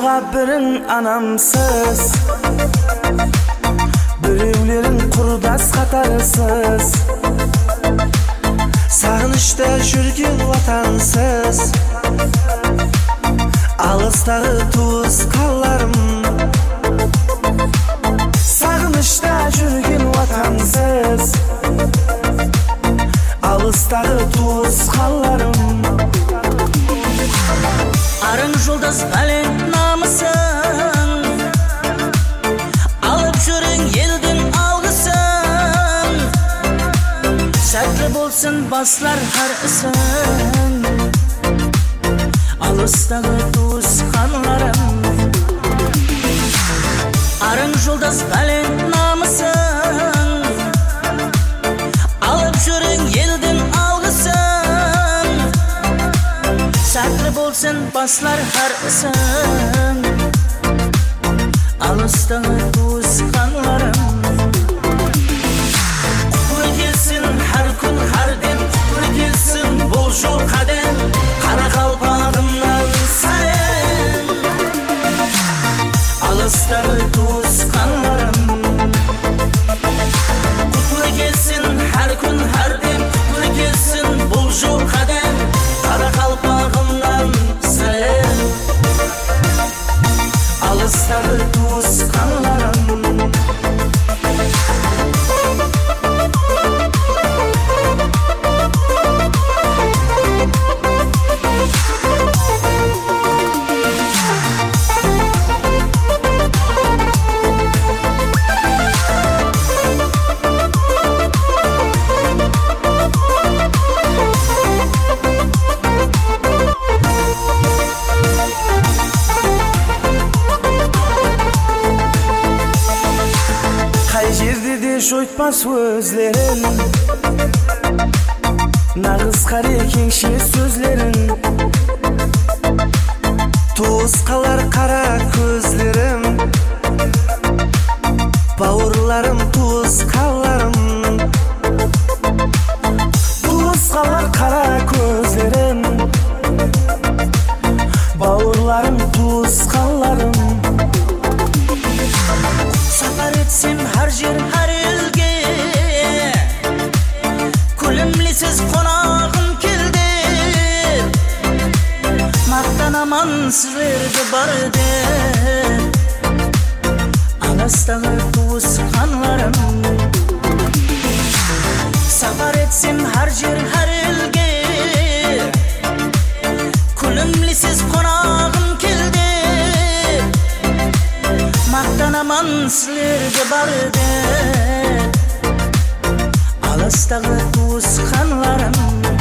Manga birin anamsız, bireулерің құрдас қатарысыз. Сағынышта жүрген ватансыз, алыстағы туысқанларым. Сағынышта жүрген ватансыз, алыстағы туысқанларым. Арың жолдас бәлең намысын, алып жүрің елдің алғысын. Сәтті болсын баслар har ісің, алыстағы туысқанларым. Арың жолдас бәлең намысын, алып жүрің елдің алғысын. Сәтті болсын баслар har ісің, алыстағы туысқанларым. Құтты келсін har күн har дем, құтты келсін бұл жол қадам, Қарақалпағымнан сәлем, алыстағы туысқанларым. Құтты келсін har күн har дем, құтты келсін бұл жол қадам, Қарақалпағымнан сәлем, алыстағы туысқанларым. Қай жерде де жойтпас өзлерін, нағыз қарекеңше сөзлерін. Туысқалар қара көзлерім, бауырларым туысқаларым. Туысқалар қара көзлерім, бауырларым туысқаларым. Сапар етсем har жер har елге, күлімлесіз қонағым келді. Мақтанаман сіздерді бар деп, алыстағы туысқанларым. Сапар етсем har жер har елге, күлімлесіз қонағым келді. Мақтанаман сіздерді бар деп, алыстағы туысқанларым.